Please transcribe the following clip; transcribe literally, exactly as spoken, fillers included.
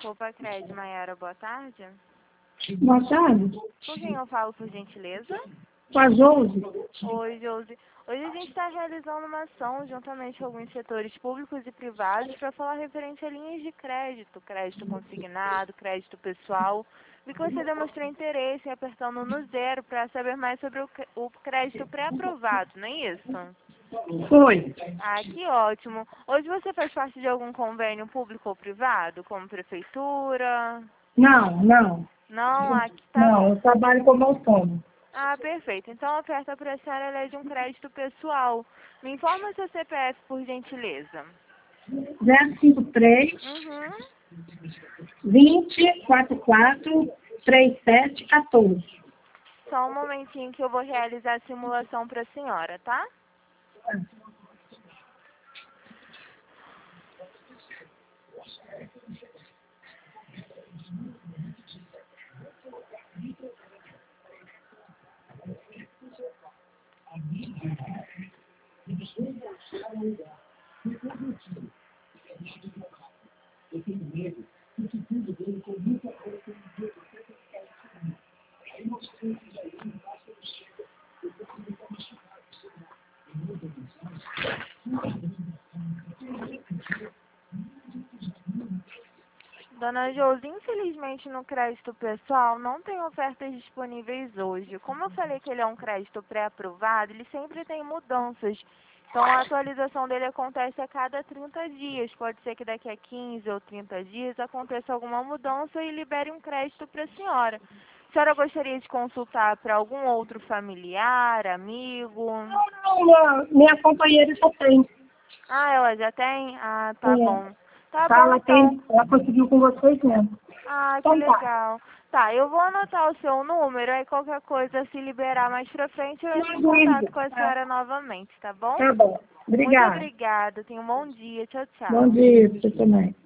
Copa Cred, Maiara, boa tarde. Boa tarde. Com quem eu falo, por gentileza? Com a Josi. Oi, Josi. Hoje a gente está realizando uma ação juntamente com alguns setores públicos e privados para falar referente a linhas de crédito, crédito consignado, crédito pessoal. Vi que você demonstrou interesse apertando no zero para saber mais sobre o, o crédito pré-aprovado, não é isso? Foi. Ah, que ótimo. Hoje você faz parte de algum convênio público ou privado, como prefeitura? Não, não. Não, aqui tá Não, bom. eu trabalho como autônomo. Ah, perfeito. Então a oferta para a senhora ela é de um crédito pessoal. Me informa seu C P F, por gentileza. zero cinco três, Uhum. vinte, quarenta e quatro, trinta e sete, quatorze. Só um momentinho que eu vou realizar a simulação para a senhora, tá? Dona Josi, infelizmente no crédito pessoal não tem ofertas disponíveis hoje. Como eu falei que ele é um crédito pré-aprovado, ele sempre tem mudanças. Então a atualização dele acontece a cada trinta dias. Pode ser que daqui a quinze ou trinta dias aconteça alguma mudança e libere um crédito para a senhora. A senhora gostaria de consultar para algum outro familiar, amigo? Não, não, minha companheira já tem. Ah, ela já tem? Ah, tá É. bom. Tá Tá, bom ela então. tem, ela conseguiu com vocês mesmo. Ah, que Então tá. legal. Tá, eu vou anotar o seu número, aí qualquer coisa, se liberar mais pra frente, eu entro em Imagina. contato com a Tá, senhora novamente, tá bom? tá bom. Muito Obrigada. obrigada, tenha um bom dia. Tchau, Bom tchau. dia pra você também.